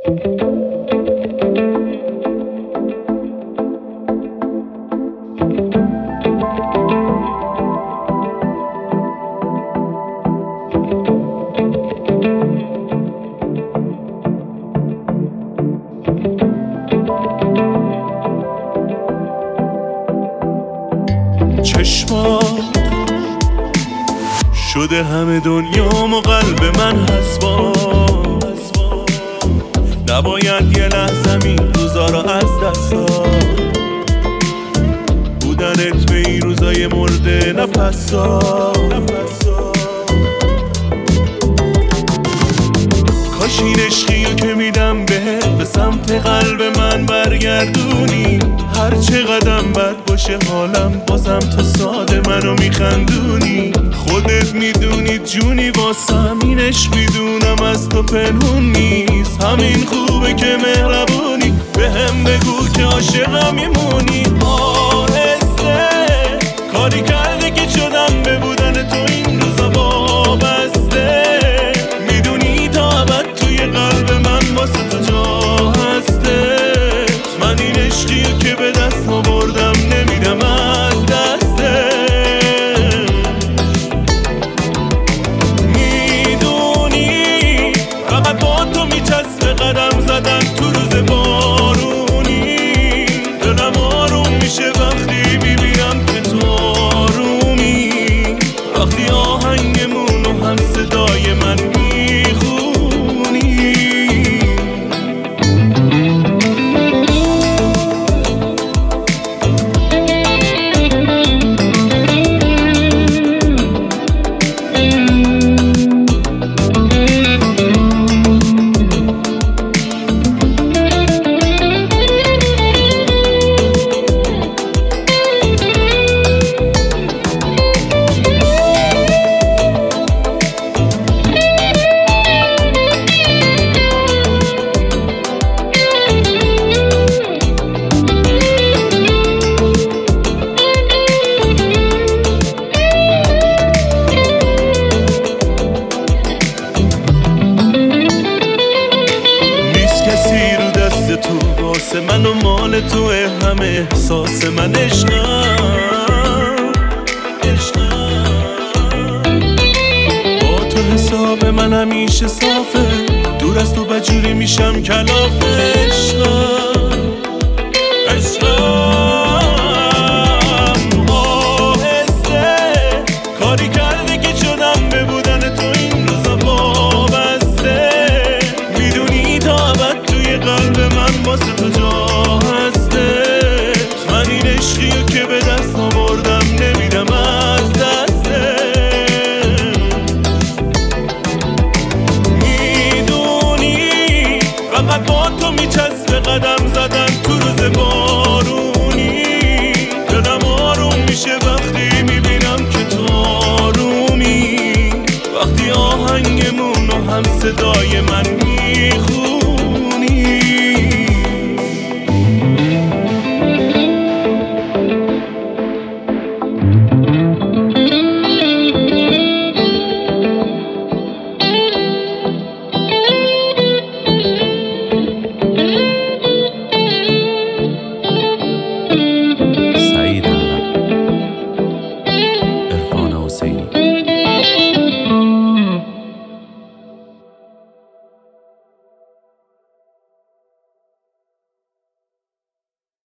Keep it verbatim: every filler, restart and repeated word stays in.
چشمات شده همه دنیام و قلب من حسبا، نباید یه لحظه این روزا رو از دست داد. بودنت به این روزای مرده نفسا، کاش این عشقیو که میدم بهت به سمت قلب من برگردونی. هر چه قدم بد باشه حالم بازم تو ساده منو میخندونی. خودت میدونی جونی واسم این عشق میدونم از تو پنهون نیست. همین خوبه که مهربونی به هم بگو که عاشقم میمونی. آهسته کاری کرده که شدم به بودن تو این روزا وابسته. میدونی تا ابد توی قلب من واسه تو جا هسته. من این عشقیو که به دست آوردم نمیدم از دسته. میدونی فقط با تو میچسبه قدم زدن تو روز بارونی. دلم آروم میشه وقتی میبینم که تو آرومی. وقتی آهنگمونو هم صدای من میخونی. تو واسه من و مال توه همه احساس من عشقم با تو حساب من همیشه صافه. دور از تو بجوری میشم کلاف عشقم عشقم. آهسته کاری کرده که شدم به بودن تو این روزا وابسته. میدونی تا ابد توی قلب من واسه تو جا هسته. من این عشقیو که به دست آوردم نمیدم از دسته. میدونی فقط با تو میچسبه قدم زدن تو روز بارونی. دلم آروم میشه وقتی میبینم که تو آرومی. وقتی آهنگمونو هم صدای من